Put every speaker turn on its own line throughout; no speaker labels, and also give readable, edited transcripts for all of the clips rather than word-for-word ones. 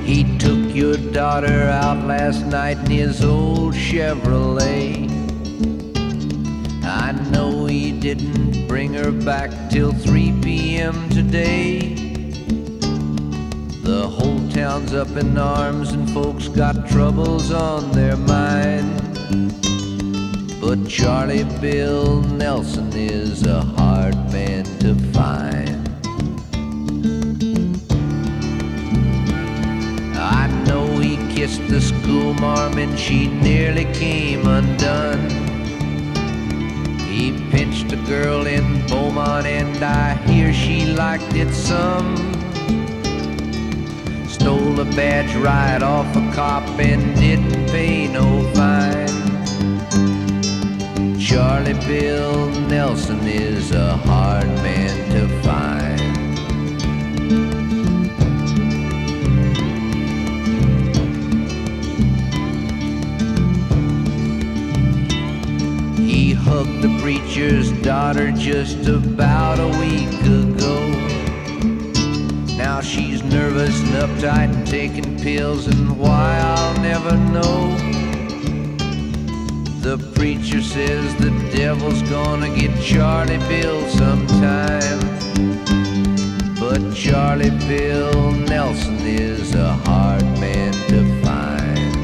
He took your daughter out last night in his old Chevrolet. I know he didn't bring her back till 3 p.m. today. The whole town's up in arms and folks got troubles on their mind. But Charlie Bill Nelson is a hard man to find. I know he kissed the schoolmarm and she nearly came undone. He pinched a girl in Beaumont and I hear she liked it some. Stole a badge right off a cop and didn't pay no fine. Charlie Bill Nelson is a hard man to find. He hugged the preacher's daughter just about a week ago. Now she's nervous and uptight and taking pills, and why I'll never know. The preacher says the devil's gonna get Charlie Bill sometime. But Charlie Bill Nelson is a hard man to find.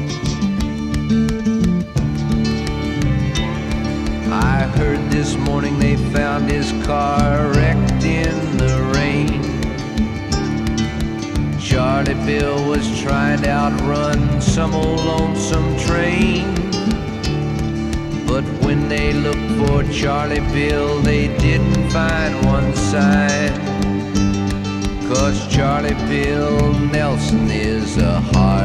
I heard this morning they found his car wrecked in the rain. Charlie Bill was trying to outrun some old lonesome train. But when they looked for Charlie Bill, they didn't find one sign. 'Cause Charlie Bill Nelson is a hard